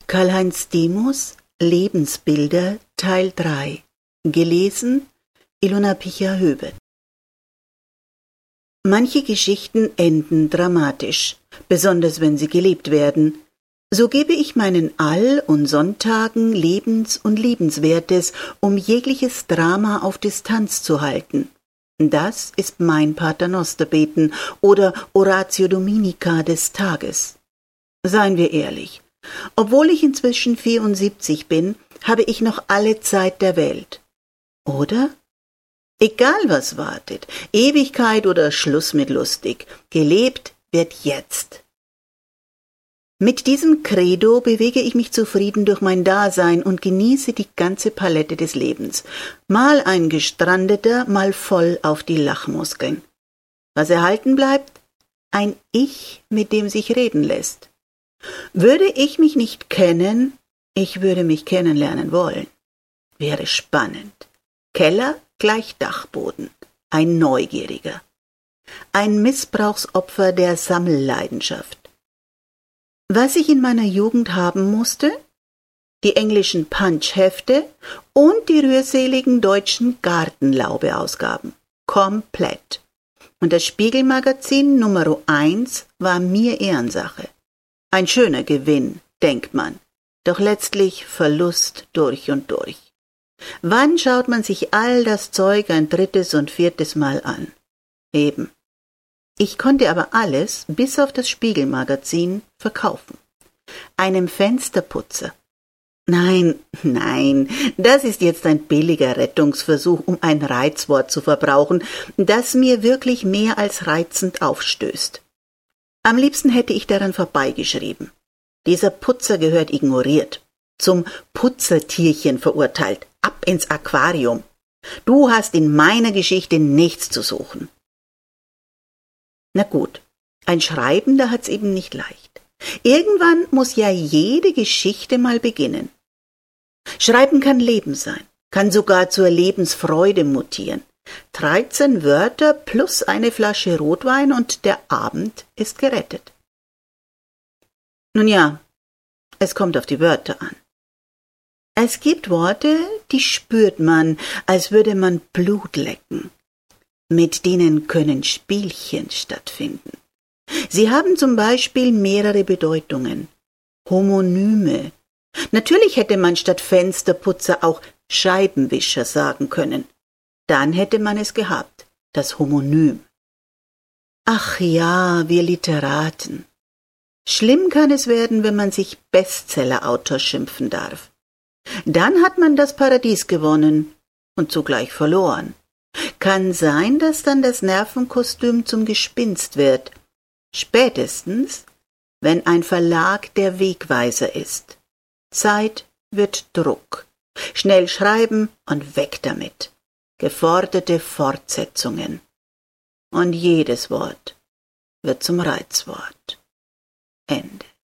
Karl-Heinz Demus, Lebensbilder, Teil 3. Gelesen, Ilona Picha-Höbe. Manche Geschichten enden dramatisch, besonders wenn sie gelebt werden. So gebe ich meinen All- und Sonntagen Lebens- und Liebenswertes, um jegliches Drama auf Distanz zu halten. Das ist mein Paternosterbeten oder Oratio Dominica des Tages. Seien wir ehrlich, obwohl ich inzwischen 74 bin, habe ich noch alle Zeit der Welt. Oder? Egal was wartet, Ewigkeit oder Schluss mit lustig, gelebt wird jetzt. Mit diesem Credo bewege ich mich zufrieden durch mein Dasein und genieße die ganze Palette des Lebens. Mal ein Gestrandeter, mal voll auf die Lachmuskeln. Was erhalten bleibt? Ein Ich, mit dem sich reden lässt. Würde ich mich nicht kennen, ich würde mich kennenlernen wollen. Wäre spannend. Keller gleich Dachboden. Ein Neugieriger. Ein Missbrauchsopfer der Sammelleidenschaft. Was ich in meiner Jugend haben musste? Die englischen Punch-Hefte und die rührseligen deutschen Gartenlaube-Ausgaben. Komplett. Und das Spiegelmagazin Nummer 1 war mir Ehrensache. Ein schöner Gewinn, denkt man, doch letztlich Verlust durch und durch. Wann schaut man sich all das Zeug ein 3. und 4. Mal an? Eben. Ich konnte aber alles, bis auf das Spiegelmagazin, verkaufen. Einem Fensterputzer. Nein, das ist jetzt ein billiger Rettungsversuch, um ein Reizwort zu verbrauchen, das mir wirklich mehr als reizend aufstößt. Am liebsten hätte ich daran vorbeigeschrieben. Dieser Putzer gehört ignoriert, zum Putzertierchen verurteilt, ab ins Aquarium. Du hast in meiner Geschichte nichts zu suchen. Na gut, ein Schreibender hat's eben nicht leicht. Irgendwann muss ja jede Geschichte mal beginnen. Schreiben kann Leben sein, kann sogar zur Lebensfreude mutieren. 13 Wörter plus eine Flasche Rotwein und der Abend ist gerettet. Nun ja, es kommt auf die Wörter an. Es gibt Worte, die spürt man, als würde man Blut lecken. Mit denen können Spielchen stattfinden. Sie haben zum Beispiel mehrere Bedeutungen. Homonyme. Natürlich hätte man statt Fensterputzer auch Scheibenwischer sagen können. Dann hätte man es gehabt, das Homonym. Ach ja, wir Literaten. Schlimm kann es werden, wenn man sich Bestsellerautor schimpfen darf. Dann hat man das Paradies gewonnen und zugleich verloren. Kann sein, dass dann das Nervenkostüm zum Gespinst wird. Spätestens, wenn ein Verlag der Wegweiser ist. Zeit wird Druck. Schnell schreiben und weg damit. Geforderte Fortsetzungen. Und jedes Wort wird zum Reizwort. Ende.